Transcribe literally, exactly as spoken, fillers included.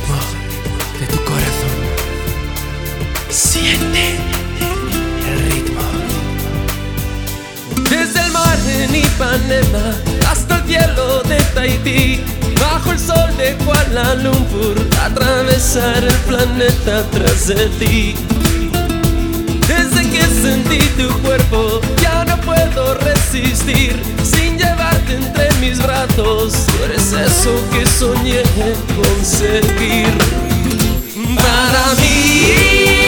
ritmo de tu corazón. Siente el ritmo. Desde el mar en Ipanema hasta el cielo de Tahití, bajo el sol de Kuala Lumpur, atravesar el planeta tras de ti. Desde que sentí tu cuerpo ya no puedo resistir, sin llevarte entre mis brazos, tú eres eso que soñé conseguir. Para mí